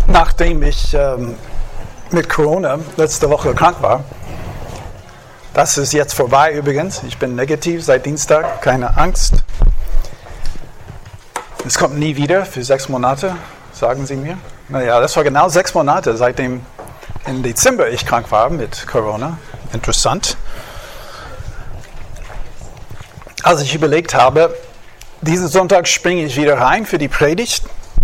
Nachdem ich mit Corona letzte Woche krank war, das ist jetzt vorbei übrigens, ich bin negativ seit Dienstag, keine Angst. Es kommt nie wieder für 6 Monate, sagen sie mir. Naja, das war genau 6 Monate, seitdem im Dezember ich krank war mit Corona. Interessant. Als ich überlegt habe, diesen Sonntag springe ich wieder rein für die Predigt.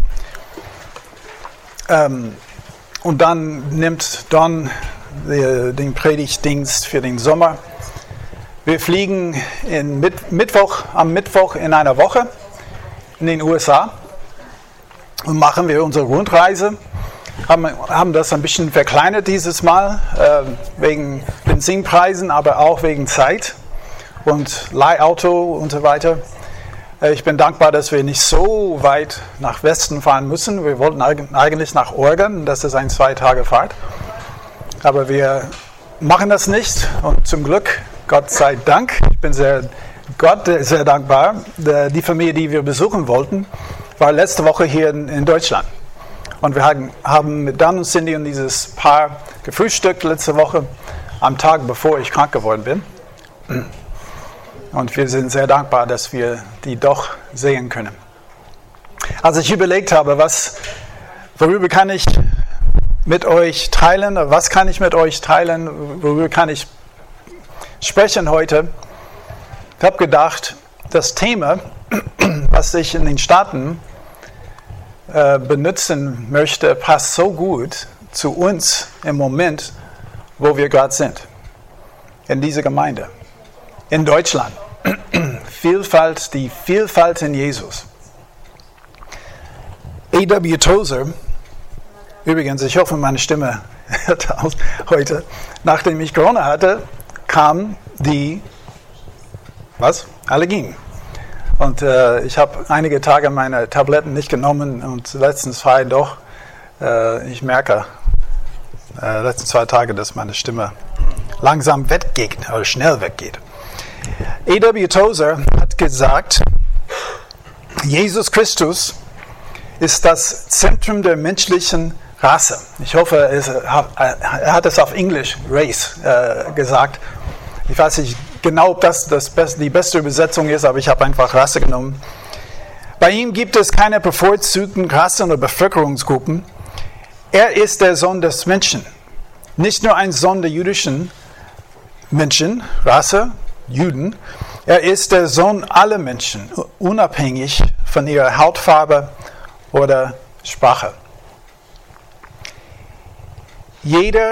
Und dann nimmt Don den Predigtdienst für den Sommer. Wir fliegen am Mittwoch in einer Woche in den USA und machen wir unsere Rundreise. Haben das ein bisschen verkleinert dieses Mal, wegen Benzinpreisen, aber auch wegen Zeit und Leihauto und so weiter. Ich bin dankbar, dass wir nicht so weit nach Westen fahren müssen. Wir wollten eigentlich nach Oregon, das ist eine 2 Tage Fahrt. Aber wir machen das nicht und zum Glück, Gott sei Dank, ich bin Gott sehr dankbar. Die Familie, die wir besuchen wollten, war letzte Woche hier in Deutschland. Und wir haben mit Dan und Cindy und dieses Paar gefrühstückt letzte Woche, am Tag bevor ich krank geworden bin. Und wir sind sehr dankbar, dass wir die doch sehen können. Als ich überlegt habe, worüber kann ich mit euch teilen, worüber kann ich sprechen heute, ich habe gedacht, das Thema, was ich in den Staaten benutzen möchte, passt so gut zu uns im Moment, wo wir gerade sind, in dieser Gemeinde, in Deutschland. Die Vielfalt in Jesus. A.W. Tozer, übrigens, ich hoffe, meine Stimme hört aus heute, nachdem ich Corona hatte, kam die Allergien. Und ich habe einige Tage meine Tabletten nicht genommen und letztens war doch, ich merke, letzten 2 Tage, dass meine Stimme langsam weggeht oder schnell weggeht. A.W. Tozer hat gesagt, Jesus Christus ist das Zentrum der menschlichen Rasse. Ich hoffe, er hat es auf Englisch, Race, gesagt. Ich weiß nicht genau, ob das die beste Übersetzung ist, aber ich habe einfach Rasse genommen. Bei ihm gibt es keine bevorzugten Rassen oder Bevölkerungsgruppen. Er ist der Sohn des Menschen. Nicht nur ein Sohn der jüdischen Menschen, Rasse, Juden. Er ist der Sohn aller Menschen, unabhängig von ihrer Hautfarbe oder Sprache. Jede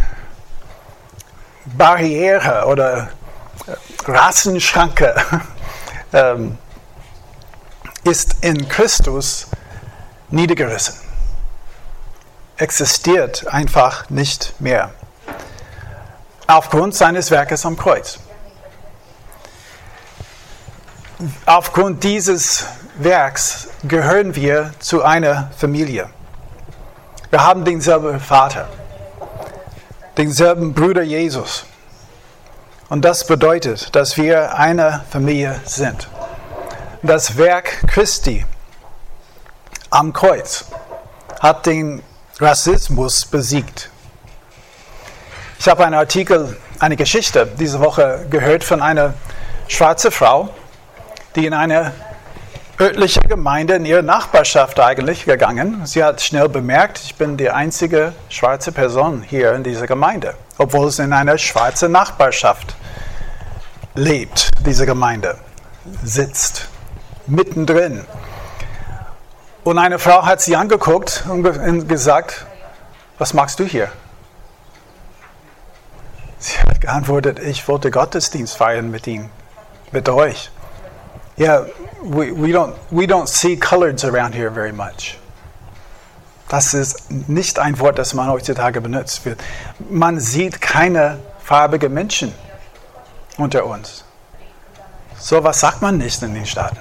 Barriere oder Rassenschranke ist in Christus niedergerissen. Existiert einfach nicht mehr. Aufgrund seines Werkes am Kreuz. Aufgrund dieses Werks gehören wir zu einer Familie. Wir haben denselben Vater, denselben Bruder Jesus. Und das bedeutet, dass wir eine Familie sind. Das Werk Christi am Kreuz hat den Rassismus besiegt. Ich habe eine Geschichte diese Woche gehört von einer schwarzen Frau, die in eine örtliche Gemeinde in ihrer Nachbarschaft eigentlich gegangen. Sie hat schnell bemerkt, ich bin die einzige schwarze Person hier in dieser Gemeinde, obwohl es in einer schwarzen Nachbarschaft lebt, diese Gemeinde, sitzt, mittendrin. Und eine Frau hat sie angeguckt und gesagt, was machst du hier? Sie hat geantwortet, ich wollte Gottesdienst feiern mit euch. Yeah, we don't see coloreds around here very much. Das ist nicht ein Wort, das man heutzutage benutzt wird. Man sieht keine farbigen Menschen unter uns. So was sagt man nicht in den Staaten.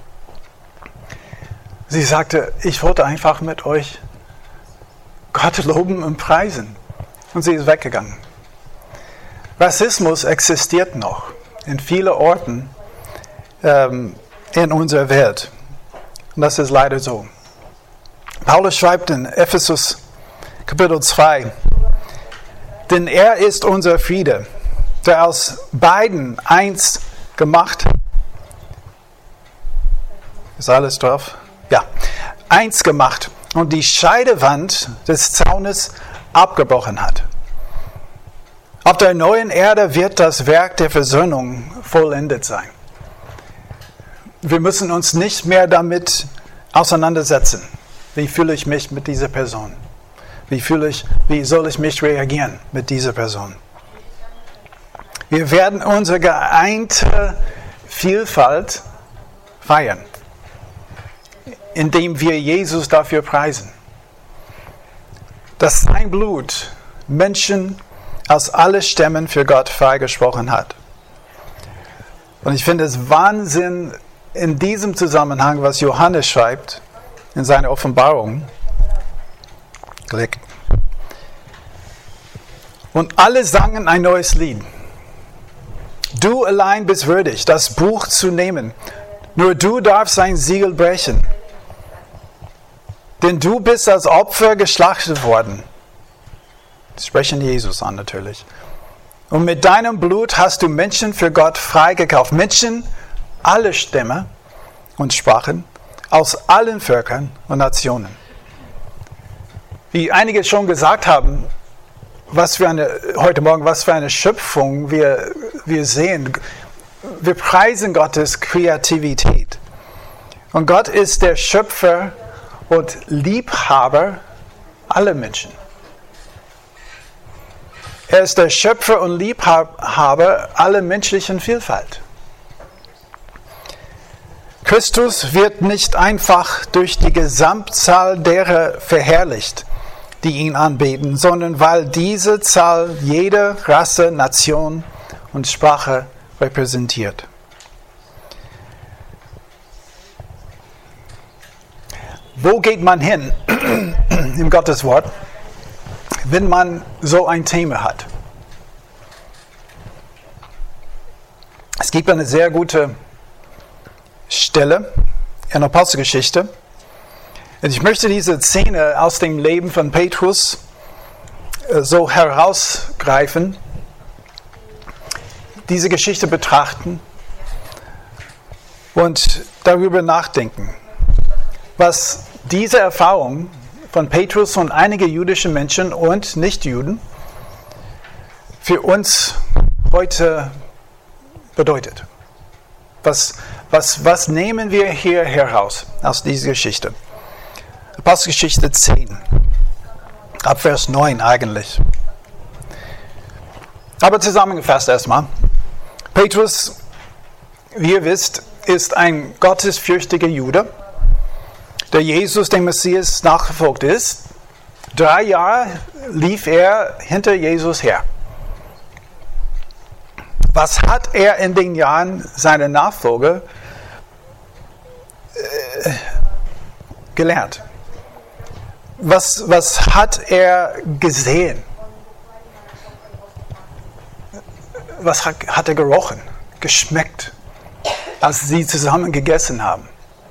Sie sagte, ich wollte einfach mit euch Gott loben und preisen. Und sie ist weggegangen. Rassismus existiert noch in vielen Orten in unserer Welt. Und das ist leider so. Paulus schreibt in Ephesus Kapitel 2, denn er ist unser Friede, der aus beiden eins gemacht. Ist alles drauf? Ja. Eins gemacht und die Scheidewand des Zaunes abgebrochen hat. Auf der neuen Erde wird das Werk der Versöhnung vollendet sein. Wir müssen uns nicht mehr damit auseinandersetzen. Wie fühle ich mich mit dieser Person? Wie soll ich mich reagieren mit dieser Person? Wir werden unsere geeinte Vielfalt feiern, indem wir Jesus dafür preisen, dass sein Blut Menschen aus allen Stämmen für Gott freigesprochen hat. Und ich finde es Wahnsinn in diesem Zusammenhang, was Johannes schreibt in seiner Offenbarung. Klick. Und alle sangen ein neues Lied. Du allein bist würdig, das Buch zu nehmen. Nur du darfst sein Siegel brechen. Denn du bist als Opfer geschlachtet worden. Sie sprechen Jesus an natürlich. Und mit deinem Blut hast du Menschen für Gott freigekauft. Menschen, alle Stämme und Sprachen, aus allen Völkern und Nationen. Wie einige schon gesagt haben, heute Morgen, was für eine Schöpfung wir sehen. Wir preisen Gottes Kreativität. Und Gott ist der Schöpfer und Liebhaber aller Menschen. Er ist der Schöpfer und Liebhaber aller menschlichen Vielfalt. Christus wird nicht einfach durch die Gesamtzahl derer verherrlicht, die ihn anbeten, sondern weil diese Zahl jede Rasse, Nation und Sprache repräsentiert. Wo geht man hin im Gottes Wort, wenn man so ein Thema hat? Es gibt eine sehr gute Stelle in der Apostelgeschichte. Und ich möchte diese Szene aus dem Leben von Petrus so herausgreifen, diese Geschichte betrachten und darüber nachdenken, was diese Erfahrung von Petrus und einige jüdische Menschen und Nichtjuden für uns heute bedeutet. Was nehmen wir hier heraus aus dieser Geschichte? Apostelgeschichte 10, ab Vers 9 eigentlich. Aber zusammengefasst erstmal. Petrus, wie ihr wisst, ist ein gottesfürchtiger Jude, der Jesus, dem Messias, nachgefolgt ist. 3 Jahre lief er hinter Jesus her. Was hat er in den Jahren seiner Nachfolge gelernt? Was hat er gesehen? Was hat er gerochen, geschmeckt, als sie zusammen gegessen haben?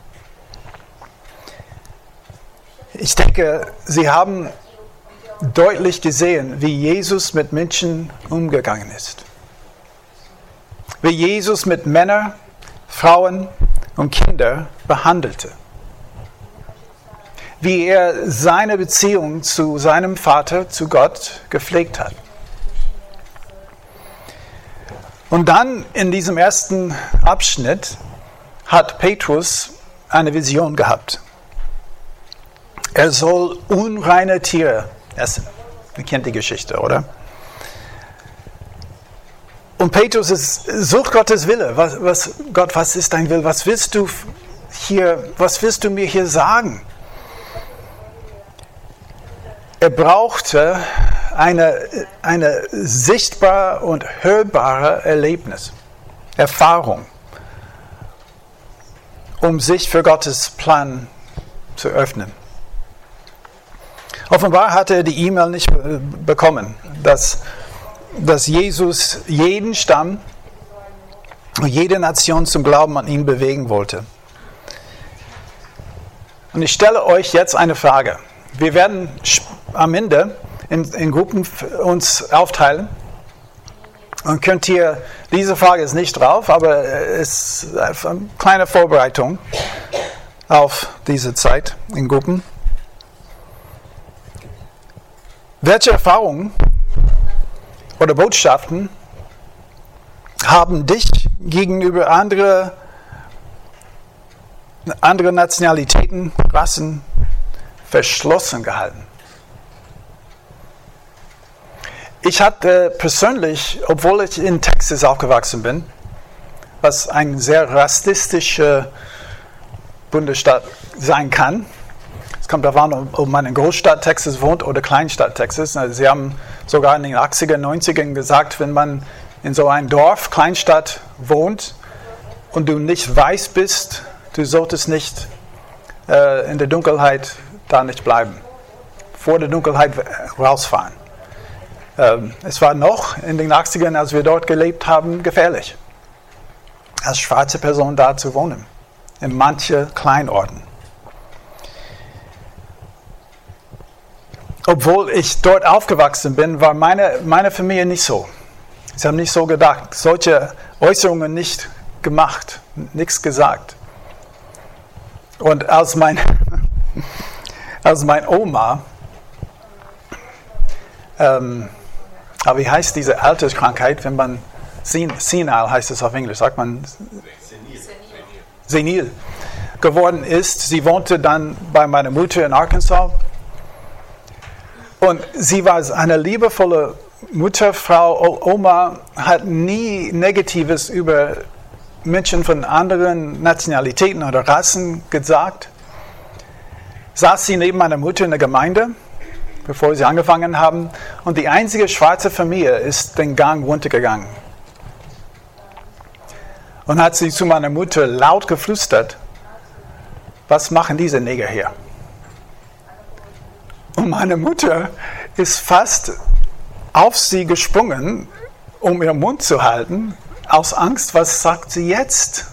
Ich denke, sie haben deutlich gesehen, wie Jesus mit Menschen umgegangen ist. Wie Jesus mit Männern, Frauen und Kindern behandelte. Wie er seine Beziehung zu seinem Vater, zu Gott, gepflegt hat. Und dann in diesem ersten Abschnitt hat Petrus eine Vision gehabt. Er soll unreine Tiere essen. Ihr kennt die Geschichte, oder? Und Petrus sucht Gottes Wille. Gott, was ist dein Wille? Was willst du mir hier sagen? Er brauchte eine sichtbare und hörbare Erlebnis, Erfahrung, um sich für Gottes Plan zu öffnen. Offenbar hatte er die E-Mail nicht bekommen, dass Jesus jeden Stamm und jede Nation zum Glauben an ihn bewegen wollte. Und ich stelle euch jetzt eine Frage. Wir werden am Ende in Gruppen uns aufteilen. Und könnt ihr, diese Frage ist nicht drauf, aber es ist eine kleine Vorbereitung auf diese Zeit in Gruppen. Welche Erfahrungen oder Botschaften haben dich gegenüber andere Nationalitäten, Rassen verschlossen gehalten? Ich hatte persönlich, obwohl ich in Texas aufgewachsen bin, was ein sehr rassistischer Bundesstaat sein kann. Es kommt darauf an, ob man in Großstadt Texas wohnt oder Kleinstadt Texas. Also sie haben sogar in den 80er, 90ern gesagt, wenn man in so einem Dorf, Kleinstadt wohnt und du nicht weiß bist, du solltest nicht in der Dunkelheit da nicht bleiben. Vor der Dunkelheit rausfahren. Es war noch in den 80ern, als wir dort gelebt haben, gefährlich, als schwarze Person da zu wohnen, in manchen Kleinorten. Obwohl ich dort aufgewachsen bin, war meine Familie nicht so. Sie haben nicht so gedacht, solche Äußerungen nicht gemacht, nichts gesagt. Und als mein Oma, aber wie heißt diese Alterskrankheit, wenn man senil heißt es auf Englisch, sagt man senil geworden ist. Sie wohnte dann bei meiner Mutter in Arkansas und sie war eine liebevolle Mutter, Frau Oma, hat nie Negatives über Menschen von anderen Nationalitäten oder Rassen gesagt. Saß sie neben meiner Mutter in der Gemeinde, bevor sie angefangen haben, und die einzige schwarze Familie ist den Gang runtergegangen. Und hat sie zu meiner Mutter laut geflüstert, was machen diese Neger hier? Und meine Mutter ist fast auf sie gesprungen, um ihren Mund zu halten, aus Angst, was sagt sie jetzt?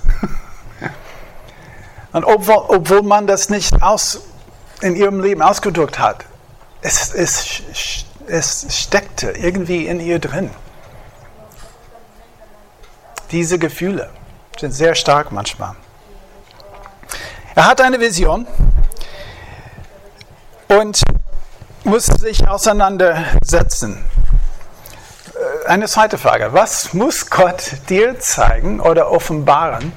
Und obwohl man das nicht in ihrem Leben ausgedrückt hat, es steckte irgendwie in ihr drin. Diese Gefühle sind sehr stark manchmal. Er hat eine Vision und muss sich auseinandersetzen. Eine zweite Frage. Was muss Gott dir zeigen oder offenbaren,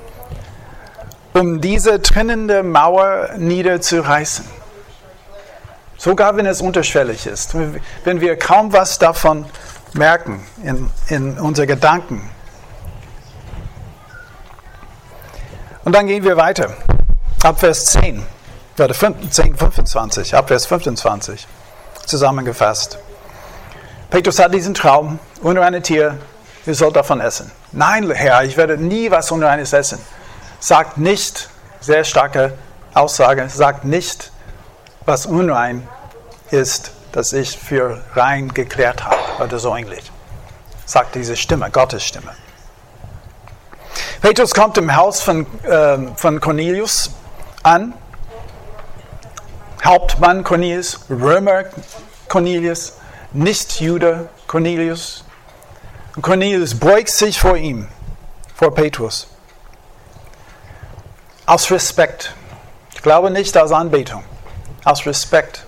um diese trennende Mauer niederzureißen? Sogar wenn es unterschwellig ist. Wenn wir kaum was davon merken in unseren Gedanken. Und dann gehen wir weiter. Ab Vers 10. Oder 10, 25. Ab Vers 25. Zusammengefasst. Petrus hat diesen Traum, unreine Tier, ihr sollt davon essen. Nein, Herr, ich werde nie was Unreines essen. Sagt nicht, sehr starke Aussage, sagt nicht, was unrein ist, das ich für rein geklärt habe. Oder so ähnlich. Sagt diese Stimme, Gottes Stimme. Petrus kommt im Haus von Cornelius an. Hauptmann Cornelius, Römer Cornelius, Nicht-Jude Cornelius. Und Cornelius beugt sich vor ihm, vor Petrus. Aus Respekt. Ich glaube nicht aus Anbetung. Aus Respekt.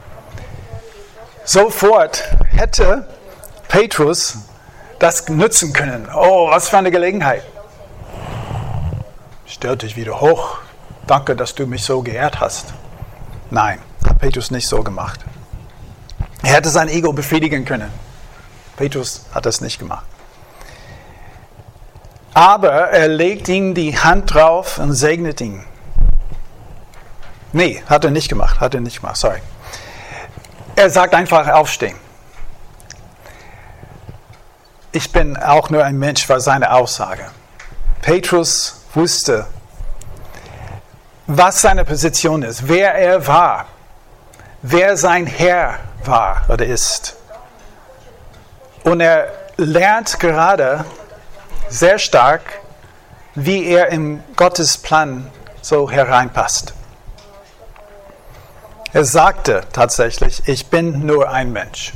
Sofort hätte Petrus das nutzen können. Oh, was für eine Gelegenheit. Stell dich wieder hoch. Danke, dass du mich so geehrt hast. Nein, hat Petrus nicht so gemacht. Er hätte sein Ego befriedigen können. Petrus hat das nicht gemacht. Aber er legt ihm die Hand drauf und segnet ihn. Nee, hat er nicht gemacht. Sorry. Er sagt einfach aufstehen. Ich bin auch nur ein Mensch, war seine Aussage. Petrus wusste, was seine Position ist, wer er war, wer sein Herr war oder ist. Und er lernt gerade sehr stark, wie er in Gottes Plan so hereinpasst. Er sagte tatsächlich, ich bin nur ein Mensch.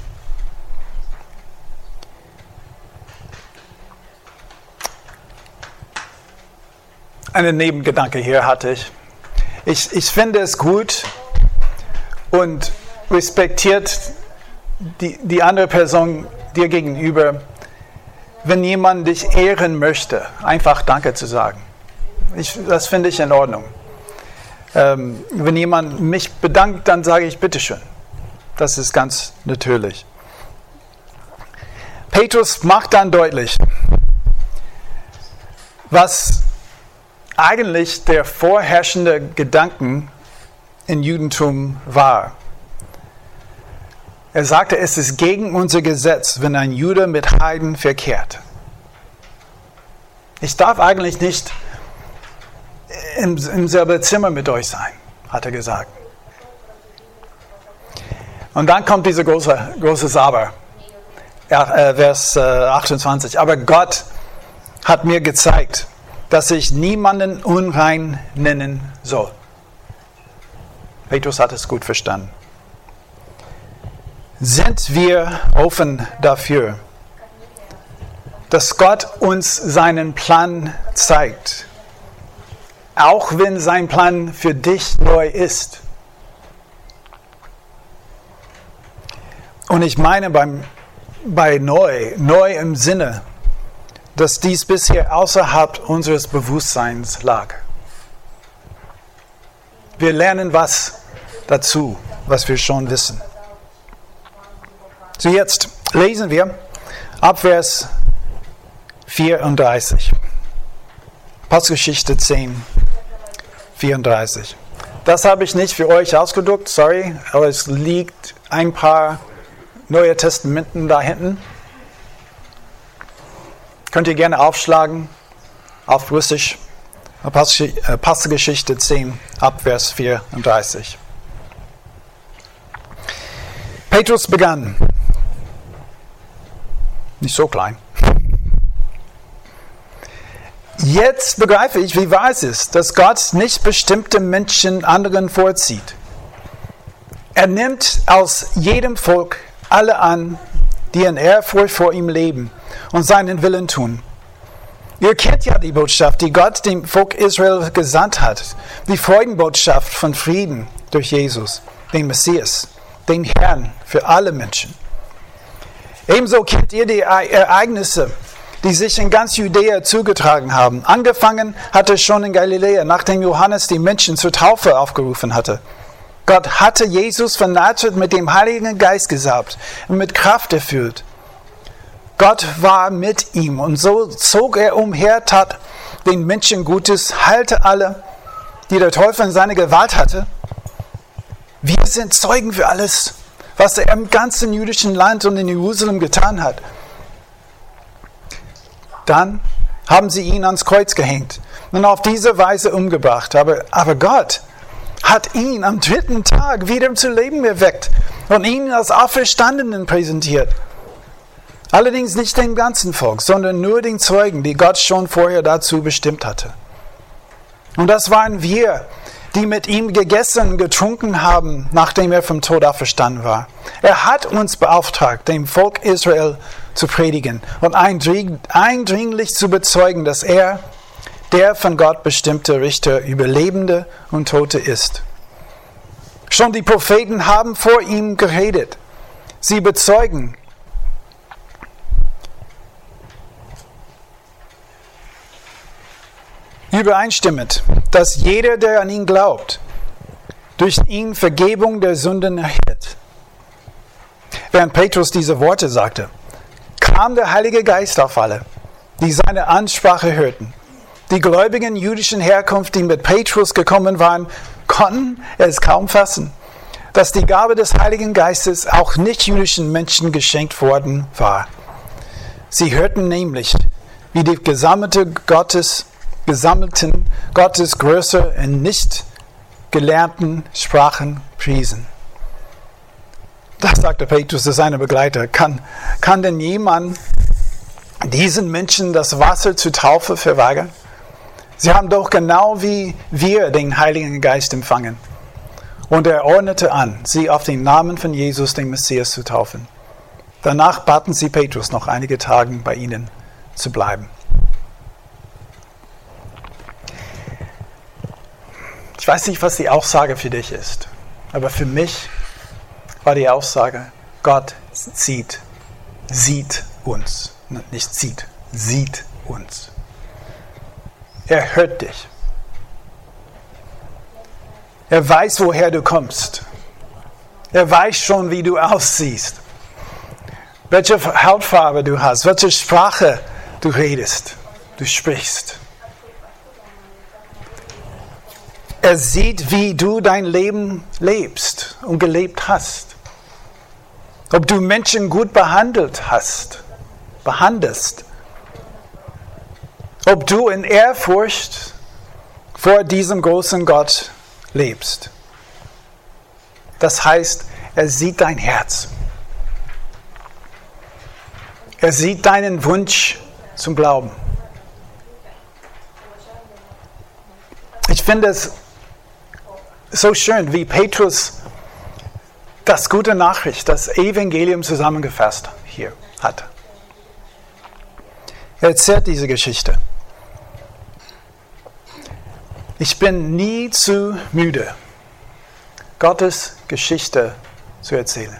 Einen Nebengedanke hier hatte ich. Ich finde es gut und respektiert die andere Person dir gegenüber, wenn jemand dich ehren möchte, einfach Danke zu sagen. Das finde ich in Ordnung. Wenn jemand mich bedankt, dann sage ich bitteschön. Das ist ganz natürlich. Petrus macht dann deutlich, was eigentlich der vorherrschende Gedanken im Judentum war. Er sagte, es ist gegen unser Gesetz, wenn ein Jude mit Heiden verkehrt. Ich darf eigentlich nicht im selben Zimmer mit euch sein, hat er gesagt. Und dann kommt diese großes Aber. Vers 28. Aber Gott hat mir gezeigt, dass ich niemanden unrein nennen soll. Petrus hat es gut verstanden. Sind wir offen dafür, dass Gott uns seinen Plan zeigt, auch wenn sein Plan für dich neu ist? Und ich meine bei neu im Sinne, dass dies bisher außerhalb unseres Bewusstseins lag. Wir lernen was dazu, was wir schon wissen. So, jetzt lesen wir ab Vers 34. Apostelgeschichte 10, 34. Das habe ich nicht für euch ausgedruckt, sorry, aber es liegt ein paar Neue Testamenten da hinten. Könnt ihr gerne aufschlagen auf Russisch. Apostelgeschichte 10, ab Vers 34. Petrus begann. Nicht so klein. Jetzt begreife ich, wie wahr es ist, dass Gott nicht bestimmte Menschen anderen vorzieht. Er nimmt aus jedem Volk alle an, die in Ehrfurcht vor ihm leben und seinen Willen tun. Ihr kennt ja die Botschaft, die Gott dem Volk Israel gesandt hat. Die Freudenbotschaft von Frieden durch Jesus, den Messias, den Herrn für alle Menschen. Ebenso kennt ihr die Ereignisse, die sich in ganz Judäa zugetragen haben. Angefangen hatte es schon in Galiläa, nachdem Johannes die Menschen zur Taufe aufgerufen hatte. Gott hatte Jesus von Nazareth mit dem Heiligen Geist gesalbt und mit Kraft erfüllt. Gott war mit ihm und so zog er umher, tat den Menschen Gutes, heilte alle, die der Teufel in seiner Gewalt hatte. Wir sind Zeugen für alles, was er im ganzen jüdischen Land und in Jerusalem getan hat. Dann haben sie ihn ans Kreuz gehängt und auf diese Weise umgebracht. Aber Gott hat ihn am 3. Tag wieder zu Leben erweckt und ihn als Auferstandenen präsentiert. Allerdings nicht dem ganzen Volk, sondern nur den Zeugen, die Gott schon vorher dazu bestimmt hatte. Und das waren wir, die mit ihm gegessen und getrunken haben, nachdem er vom Tod auferstanden war. Er hat uns beauftragt, dem Volk Israel zu predigen und eindringlich zu bezeugen, dass er der von Gott bestimmte Richter über Lebende und Tote ist. Schon die Propheten haben vor ihm geredet. Sie bezeugen, übereinstimmend, dass jeder, der an ihn glaubt, durch ihn Vergebung der Sünden erhält. Während Petrus diese Worte sagte, kam der Heilige Geist auf alle, die seine Ansprache hörten. Die gläubigen jüdischen Herkunft, die mit Petrus gekommen waren, konnten es kaum fassen, dass die Gabe des Heiligen Geistes auch nicht-jüdischen Menschen geschenkt worden war. Sie hörten nämlich, wie die gesammelten Gottes Größe in nicht gelernten Sprachen priesen. Das sagte Petrus zu seinem Begleiter. Kann denn jemand diesen Menschen das Wasser zur Taufe verweigern? Sie haben doch genau wie wir den Heiligen Geist empfangen. Und er ordnete an, sie auf den Namen von Jesus, dem Messias, zu taufen. Danach baten sie Petrus, noch einige Tage bei ihnen zu bleiben. Ich weiß nicht, was die Aussage für dich ist, aber für mich war die Aussage, Gott sieht uns. Nicht sieht uns. Er hört dich. Er weiß, woher du kommst. Er weiß schon, wie du aussiehst. Welche Hautfarbe du hast, welche Sprache du redest, du sprichst. Er sieht, wie du dein Leben lebst und gelebt hast. Ob du Menschen gut behandelst. Ob du in Ehrfurcht vor diesem großen Gott lebst. Das heißt, er sieht dein Herz. Er sieht deinen Wunsch zum Glauben. Ich finde es so schön, wie Petrus das gute Nachricht, das Evangelium zusammengefasst hier hat. Er erzählt diese Geschichte. Ich bin nie zu müde, Gottes Geschichte zu erzählen.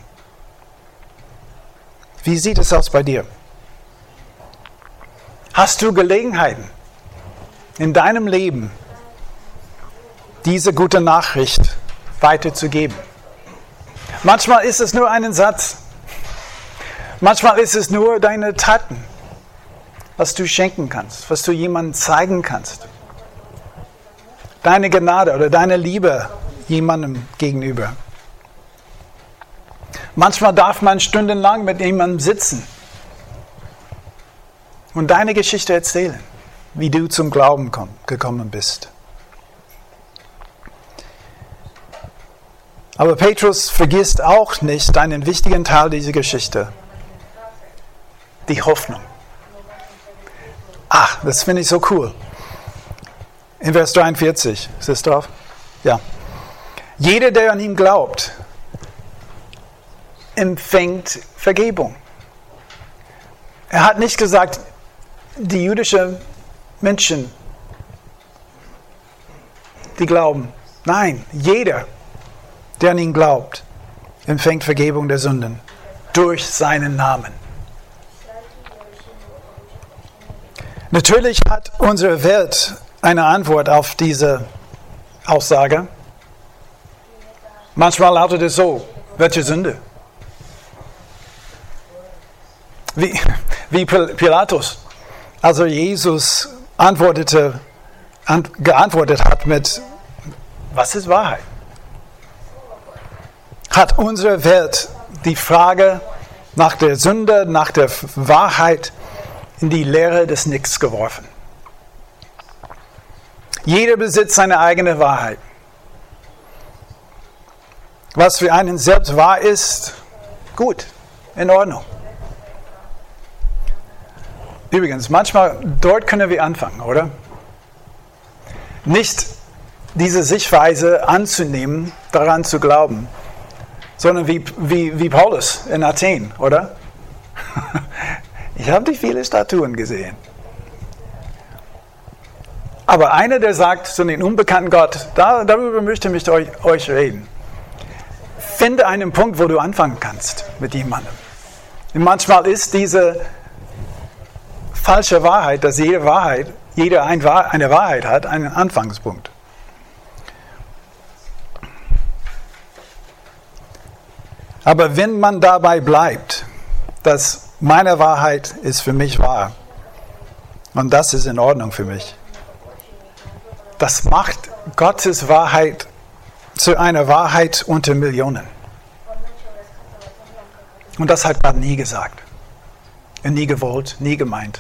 Wie sieht es aus bei dir? Hast du Gelegenheiten in deinem Leben, diese gute Nachricht weiterzugeben? Manchmal ist es nur ein Satz. Manchmal ist es nur deine Taten, was du schenken kannst, was du jemandem zeigen kannst. Deine Gnade oder deine Liebe jemandem gegenüber. Manchmal darf man stundenlang mit jemandem sitzen und deine Geschichte erzählen, wie du zum Glauben gekommen bist. Aber Petrus vergisst auch nicht einen wichtigen Teil dieser Geschichte. Die Hoffnung. Das finde ich so cool. In Vers 43, ist es drauf? Ja. Jeder, der an ihn glaubt, empfängt Vergebung. Er hat nicht gesagt, die jüdischen Menschen, die glauben. Nein, jeder, der an ihn glaubt, empfängt Vergebung der Sünden durch seinen Namen. Natürlich hat unsere Welt eine Antwort auf diese Aussage. Manchmal lautet es so: Welche Sünde? Wie Pilatus, also Jesus geantwortet hat mit: Was ist Wahrheit? Hat unsere Welt die Frage nach der Sünde, nach der Wahrheit in die Leere des Nichts geworfen. Jeder besitzt seine eigene Wahrheit. Was für einen selbst wahr ist, gut, in Ordnung. Übrigens, manchmal, dort können wir anfangen, oder? Nicht diese Sichtweise anzunehmen, daran zu glauben, sondern wie Paulus in Athen, oder? Ich habe die viele Statuen gesehen. Aber einer, der sagt zu den unbekannten Gott, darüber möchte ich mit euch reden. Finde einen Punkt, wo du anfangen kannst mit jemandem. Und manchmal ist diese falsche Wahrheit, dass jeder eine Wahrheit hat, ein Anfangspunkt. Aber wenn man dabei bleibt, dass meine Wahrheit ist für mich wahr und das ist in Ordnung für mich, das macht Gottes Wahrheit zu einer Wahrheit unter Millionen. Und das hat Gott nie gesagt. Nie gewollt, nie gemeint.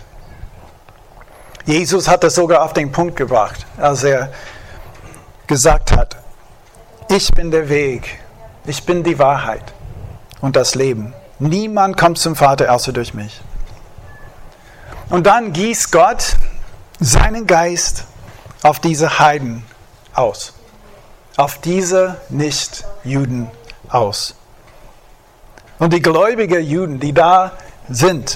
Jesus hat das sogar auf den Punkt gebracht, als er gesagt hat: Ich bin der Weg, ich bin die Wahrheit und das Leben. Niemand kommt zum Vater außer durch mich. Und dann gießt Gott seinen Geist auf diese Heiden aus. auf diese Nicht-Juden aus. Und die gläubigen Juden, die da sind,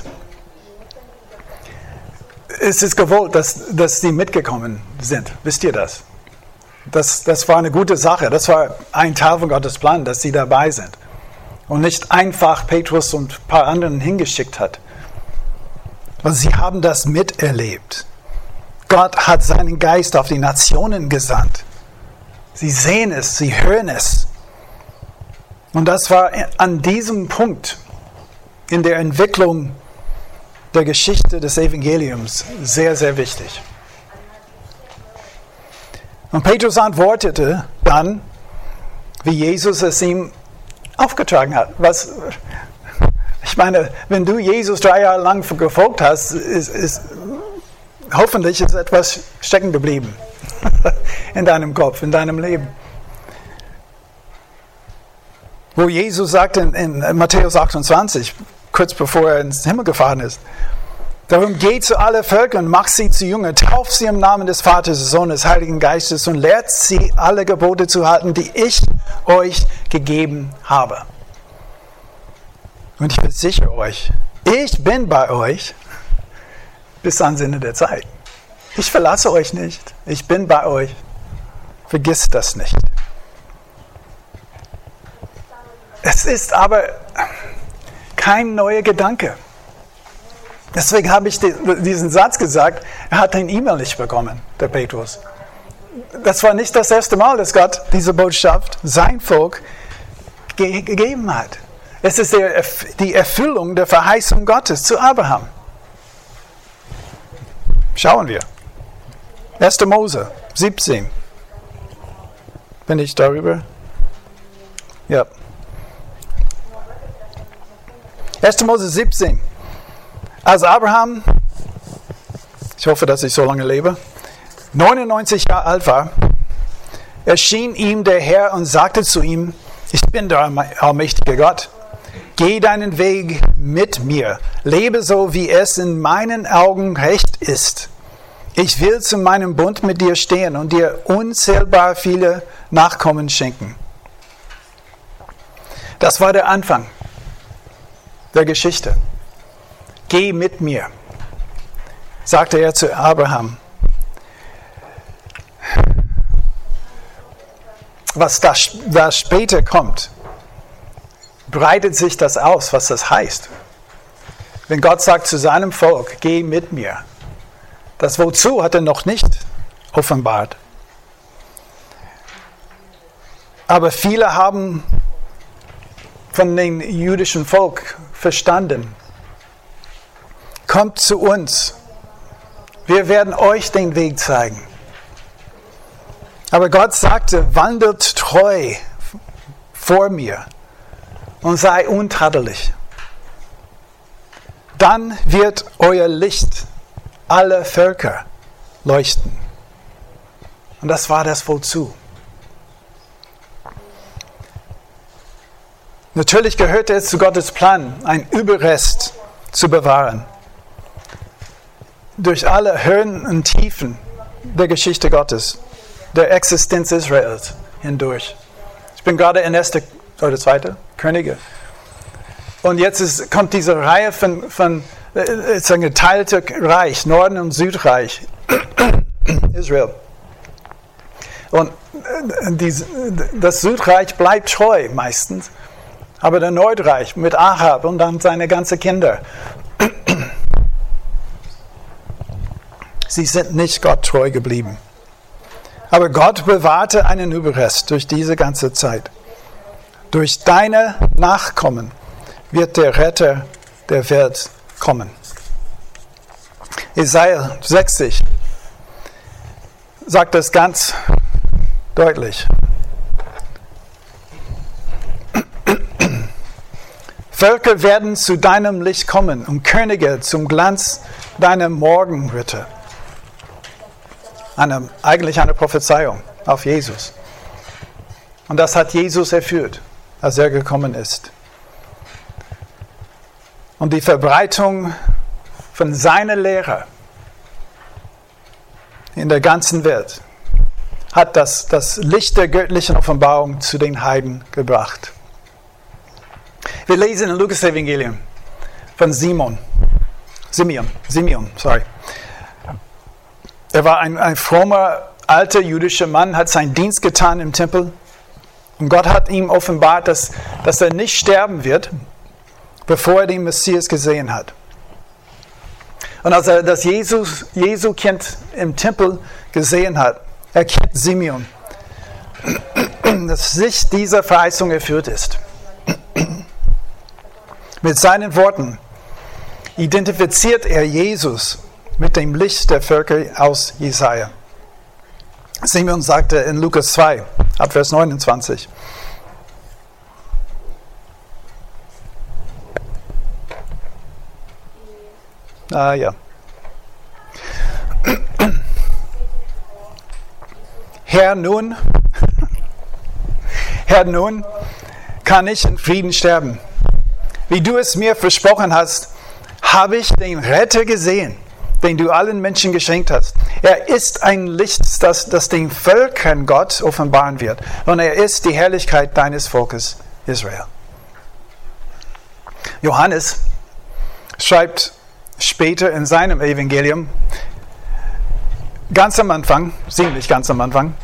es ist gewollt, dass die mitgekommen sind. Wisst ihr das? Das war eine gute Sache. Das war ein Teil von Gottes Plan, dass sie dabei sind. Und nicht einfach Petrus und ein paar anderen hingeschickt hat. Weil sie haben das miterlebt. Gott hat seinen Geist auf die Nationen gesandt. Sie sehen es, sie hören es. Und das war an diesem Punkt in der Entwicklung der Geschichte des Evangeliums sehr, sehr wichtig. Und Petrus antwortete dann, wie Jesus es ihm aufgetragen hat. Ich meine, wenn du Jesus 3 Jahre lang gefolgt hast, hoffentlich ist etwas stecken geblieben in deinem Kopf, in deinem Leben. Wo Jesus sagt in Matthäus 28, kurz bevor er ins Himmel gefahren ist, darum geht zu allen Völkern, macht sie zu Jüngern, tauft sie im Namen des Vaters, des Sohnes, des Heiligen Geistes und lehrt sie alle Gebote zu halten, die ich euch gegeben habe. Und ich versichere euch, ich bin bei euch bis ans Ende der Zeit. Ich verlasse euch nicht, ich bin bei euch. Vergisst das nicht. Es ist aber kein neuer Gedanke. Deswegen habe ich diesen Satz gesagt, er hat den E-Mail nicht bekommen, der Petrus. Das war nicht das erste Mal, dass Gott diese Botschaft, sein Volk, gegeben hat. Es ist die Erfüllung der Verheißung Gottes zu Abraham. Schauen wir. 1. Mose 17. Bin ich darüber? Ja. 1. Mose 17. Als Abraham, ich hoffe, dass ich so lange lebe, 99 Jahre alt war, erschien ihm der Herr und sagte zu ihm, ich bin der allmächtige Gott. Geh deinen Weg mit mir. Lebe so, wie es in meinen Augen recht ist. Ich will zu meinem Bund mit dir stehen und dir unzählbar viele Nachkommen schenken. Das war der Anfang der Geschichte. Geh mit mir, sagte er zu Abraham. Was da später kommt, breitet sich das aus, was das heißt. Wenn Gott sagt zu seinem Volk, geh mit mir, das Wozu hat er noch nicht offenbart. Aber viele haben von dem jüdischen Volk verstanden. Kommt zu uns. Wir werden euch den Weg zeigen. Aber Gott sagte, wandelt treu vor mir und sei untadelig. Dann wird euer Licht alle Völker leuchten. Und das war das Wozu. Natürlich gehörte es zu Gottes Plan, ein Überrest zu bewahren. Durch alle Höhen und Tiefen der Geschichte Gottes, der Existenz Israels hindurch. Ich bin gerade in 1. oder 2. Könige. Und jetzt kommt diese Reihe von es ist ein geteiltes Reich, Norden- und Südreich, Israel. Und das Südreich bleibt treu meistens, aber der Nordreich mit Ahab und dann seine ganzen Kinder, sie sind nicht Gott treu geblieben. Aber Gott bewahrte einen Überrest durch diese ganze Zeit. Durch deine Nachkommen wird der Retter der Welt kommen. Jesaja 60 sagt das ganz deutlich. Völker werden zu deinem Licht kommen und Könige zum Glanz deiner Morgenröte. Eigentlich eine Prophezeiung auf Jesus. Und das hat Jesus erfüllt, als er gekommen ist. Und die Verbreitung von seiner Lehre in der ganzen Welt hat das Licht der göttlichen Offenbarung zu den Heiden gebracht. Wir lesen in Lukas Evangelium von Simeon. Er war ein frommer, alter jüdischer Mann, hat seinen Dienst getan im Tempel. Und Gott hat ihm offenbart, dass er nicht sterben wird, bevor er den Messias gesehen hat. Und als er das Jesu-Kind im Tempel gesehen hat, erkennt Simeon, dass sich dieser Verheißung erfüllt ist. Mit seinen Worten identifiziert er Jesus mit dem Licht der Völker aus Jesaja. Simeon sagte in Lukas 2, ab Vers 29. Herr, nun kann ich in Frieden sterben. Wie du es mir versprochen hast, habe ich den Retter gesehen, den du allen Menschen geschenkt hast. Er ist ein Licht, das den Völkern Gott offenbaren wird. Und er ist die Herrlichkeit deines Volkes Israel. Johannes schreibt später in seinem Evangelium, ganz am Anfang, ziemlich ganz am Anfang,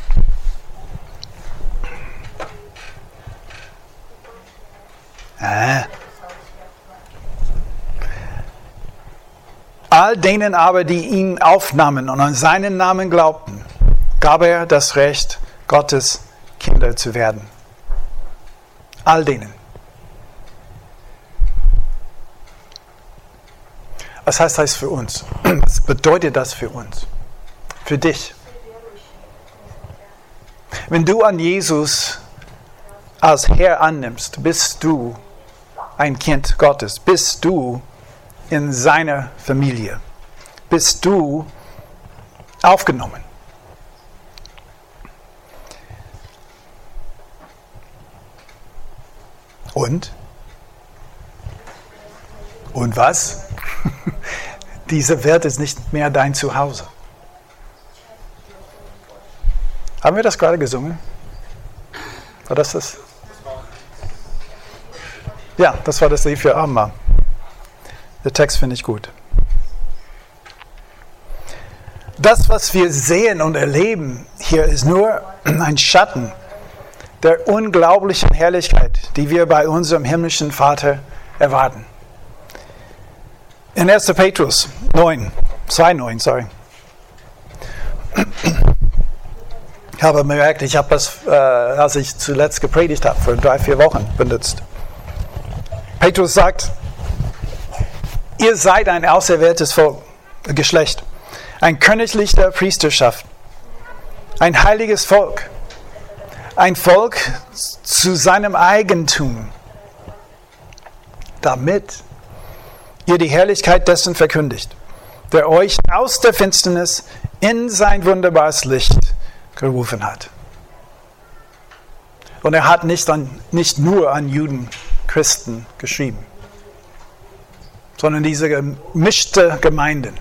all denen aber, die ihn aufnahmen und an seinen Namen glaubten, gab er das Recht, Gottes Kinder zu werden. All denen. Was heißt das für uns? Was bedeutet das für uns? Für dich? Wenn du an Jesus als Herr annimmst, bist du ein Kind Gottes. Bist du in seiner Familie. Bist du aufgenommen. Und was? Diese Welt ist nicht mehr dein Zuhause. Haben wir das gerade gesungen? War das das? Ja, das war das Lied für Abendmahl. Der Text finde ich gut. Das, was wir sehen und erleben hier, ist nur ein Schatten der unglaublichen Herrlichkeit, die wir bei unserem himmlischen Vater erwarten. In 1. Petrus 2,9. Ich habe bemerkt, ich habe das, als ich zuletzt gepredigt habe, vor 3-4 Wochen benutzt. Petrus sagt, ihr seid ein auserwähltes Geschlecht, ein königlicher Priesterschaft, ein heiliges Volk, ein Volk zu seinem Eigentum, damit ihr die Herrlichkeit dessen verkündigt, der euch aus der Finsternis in sein wunderbares Licht gerufen hat. Und er hat nicht nur an Juden, Christen geschrieben, sondern diese gemischte Gemeinden.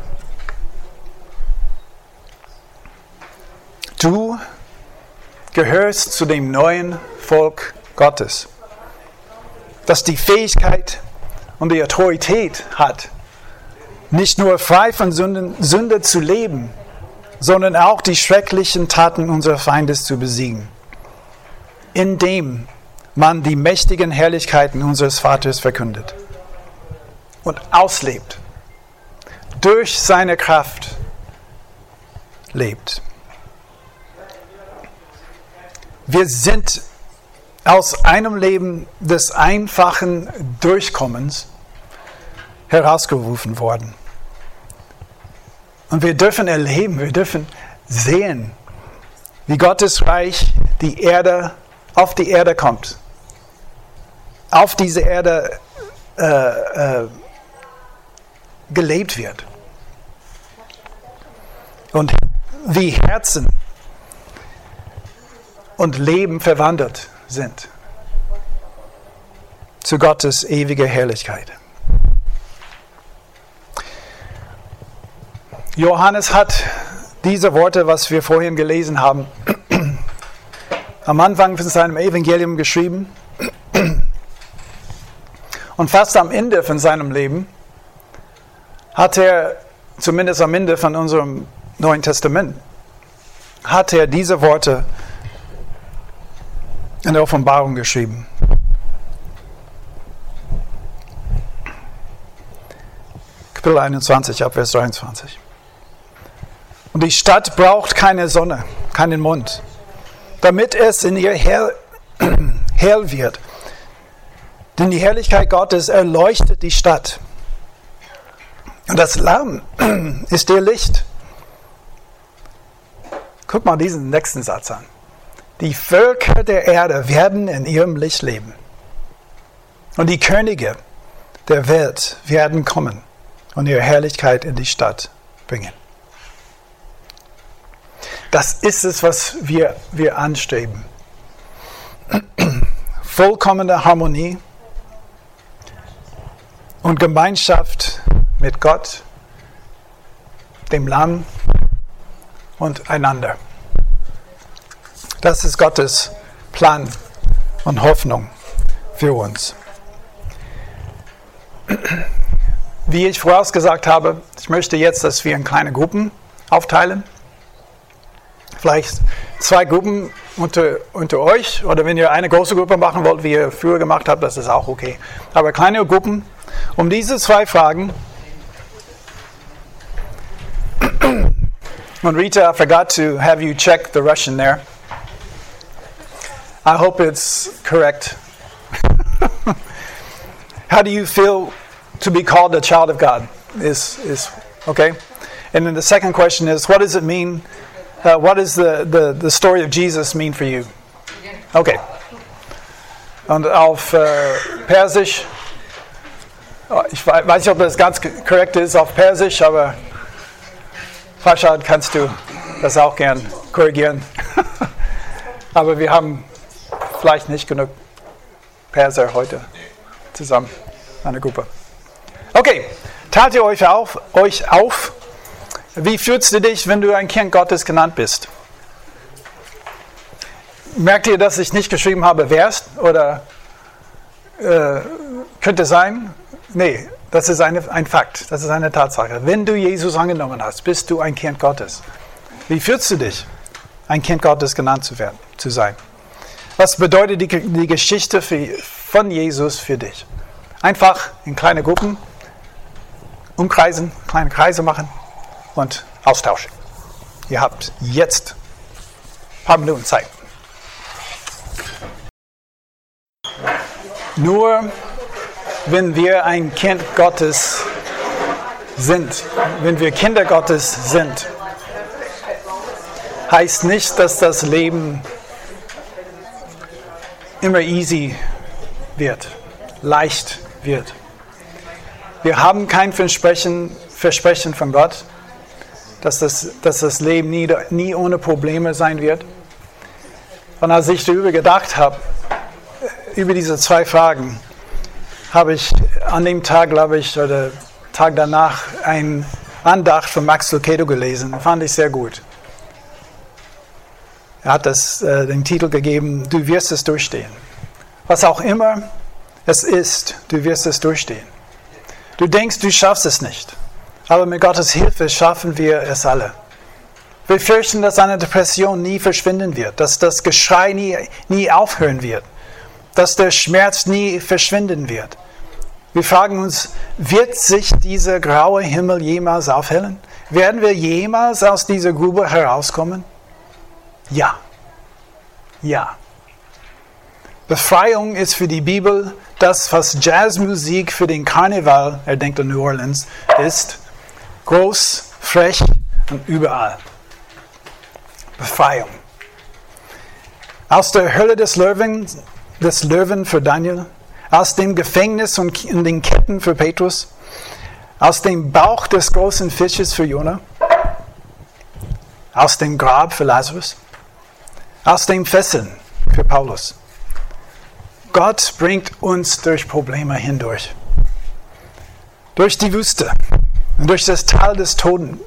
Du gehörst zu dem neuen Volk Gottes, das die Fähigkeit und die Autorität hat, nicht nur frei von Sünde zu leben, sondern auch die schrecklichen Taten unseres Feindes zu besiegen, indem man die mächtigen Herrlichkeiten unseres Vaters verkündet und auslebt, durch seine Kraft lebt. Wir sind aus einem Leben des einfachen Durchkommens herausgerufen worden. Und wir dürfen erleben, wir dürfen sehen, wie Gottes Reich auf die Erde kommt. Auf diese Erde gelebt wird. Und wie Herzen und Leben verwandelt sind zu Gottes ewiger Herrlichkeit. Johannes hat diese Worte, was wir vorhin gelesen haben, am Anfang von seinem Evangelium geschrieben. Und fast am Ende von seinem Leben hat er, zumindest am Ende von unserem Neuen Testament, hat er diese Worte in der Offenbarung geschrieben. Kapitel 21, Abvers 23. Und die Stadt braucht keine Sonne, keinen Mond, damit es in ihr hell wird. Denn die Herrlichkeit Gottes erleuchtet die Stadt. Und das Lamm ist ihr Licht. Guck mal diesen nächsten Satz an. Die Völker der Erde werden in ihrem Licht leben. Und die Könige der Welt werden kommen und ihre Herrlichkeit in die Stadt bringen. Das ist es, was wir anstreben. Vollkommene Harmonie und Gemeinschaft mit Gott, dem Lamm und einander. Das ist Gottes Plan und Hoffnung für uns. Wie ich vorausgesagt habe, ich möchte jetzt, dass wir in kleine Gruppen aufteilen. Vielleicht 2 Gruppen unter euch, oder wenn ihr eine große Gruppe machen wollt, wie ihr früher gemacht habt, das ist auch okay. Aber kleine Gruppen, um diese 2 Fragen. Und Rita, I forgot to have you check the Russian there. I hope it's correct. How do you feel to be called a child of God? Is okay. And then the second question is, what does it mean? What does the story of Jesus mean for you? Okay. Und auf Persisch, ich weiß nicht, ob das ganz korrekt ist auf Persisch, aber Farshad, kannst du das auch gern korrigieren. Aber wir haben vielleicht nicht genug Perser heute zusammen, eine Gruppe. Okay, teilt ihr euch auf. Wie fühlst du dich, wenn du ein Kind Gottes genannt bist? Merkt ihr, dass ich nicht geschrieben habe, wärst? Oder könnte sein? Nee, das ist ein Fakt, das ist eine Tatsache. Wenn du Jesus angenommen hast, bist du ein Kind Gottes. Wie fühlst du dich, ein Kind Gottes genannt zu sein? Was bedeutet die Geschichte von Jesus für dich? Einfach in kleine Gruppen umkreisen, kleine Kreise machen und austauschen. Ihr habt jetzt ein paar Minuten Zeit. Nur wenn wir ein Kind Gottes sind, wenn wir Kinder Gottes sind, heißt nicht, dass das Leben immer easy wird, leicht wird. Wir haben kein Versprechen von Gott, dass das Leben nie ohne Probleme sein wird. Und als ich darüber gedacht habe, über diese 2 Fragen, habe ich an dem Tag, glaube ich, oder Tag danach, ein Andacht von Max Lucado gelesen. Fand ich sehr gut. Er hat den Titel gegeben, du wirst es durchstehen. Was auch immer es ist, du wirst es durchstehen. Du denkst, du schaffst es nicht. Aber mit Gottes Hilfe schaffen wir es alle. Wir fürchten, dass eine Depression nie verschwinden wird, dass das Geschrei nie aufhören wird, dass der Schmerz nie verschwinden wird. Wir fragen uns, wird sich dieser graue Himmel jemals aufhellen? Werden wir jemals aus dieser Grube herauskommen? Ja. Ja. Befreiung ist für die Bibel das, was Jazzmusik für den Karneval, er denkt an New Orleans, ist. Groß, frech und überall. Befreiung. Aus der Hölle des Löwen für Daniel, aus dem Gefängnis und in den Ketten für Petrus, aus dem Bauch des großen Fisches für Jona, aus dem Grab für Lazarus, aus den Fesseln für Paulus. Gott bringt uns durch Probleme hindurch. Durch die Wüste und durch das Tal des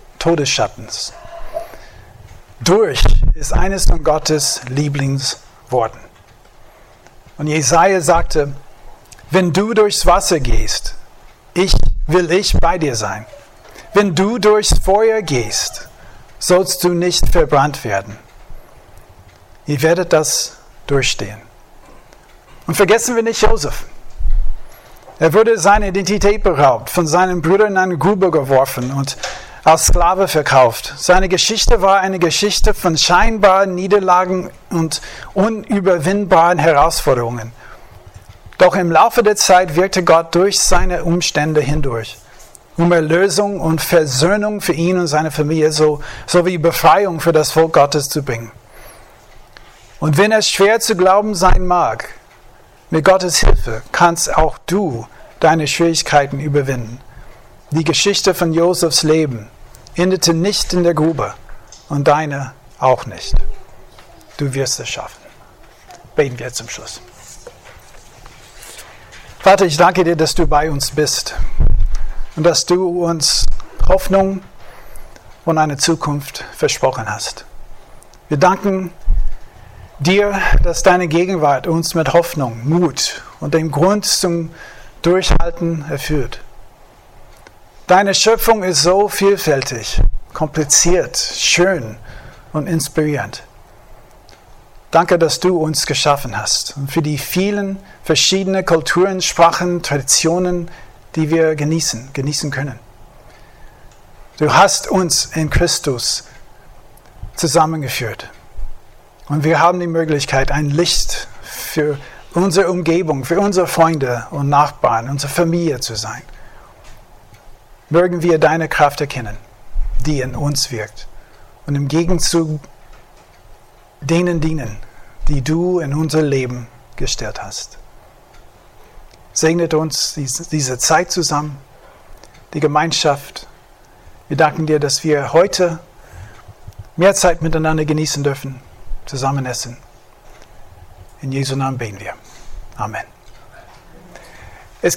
Todesschattens. Durch ist eines von Gottes Lieblingsworte. worden. Und Jesaja sagte, wenn du durchs Wasser gehst, will ich bei dir sein. Wenn du durchs Feuer gehst, sollst du nicht verbrannt werden. Ihr werdet das durchstehen. Und vergessen wir nicht Josef. Er wurde seiner Identität beraubt, von seinen Brüdern in eine Grube geworfen und als Sklave verkauft. Seine Geschichte war eine Geschichte von scheinbaren Niederlagen und unüberwindbaren Herausforderungen. Doch im Laufe der Zeit wirkte Gott durch seine Umstände hindurch, um Erlösung und Versöhnung für ihn und seine Familie sowie Befreiung für das Volk Gottes zu bringen. Und wenn es schwer zu glauben sein mag, mit Gottes Hilfe kannst auch du deine Schwierigkeiten überwinden. Die Geschichte von Josefs Leben endete nicht in der Grube und deine auch nicht. Du wirst es schaffen. Beten wir zum Schluss. Vater, ich danke dir, dass du bei uns bist und dass du uns Hoffnung und eine Zukunft versprochen hast. Wir danken dir, dass deine Gegenwart uns mit Hoffnung, Mut und dem Grund zum Durchhalten erfüllt. Deine Schöpfung ist so vielfältig, kompliziert, schön und inspirierend. Danke, dass du uns geschaffen hast und für die vielen verschiedenen Kulturen, Sprachen, Traditionen, die wir genießen können. Du hast uns in Christus zusammengeführt. Und wir haben die Möglichkeit, ein Licht für unsere Umgebung, für unsere Freunde und Nachbarn, unsere Familie zu sein. Mögen wir deine Kraft erkennen, die in uns wirkt, und im Gegenzug denen dienen, die du in unser Leben gestellt hast. Segnet uns diese Zeit zusammen, die Gemeinschaft. Wir danken dir, dass wir heute mehr Zeit miteinander genießen dürfen, zusammen essen. In Jesu Namen beten wir. Amen.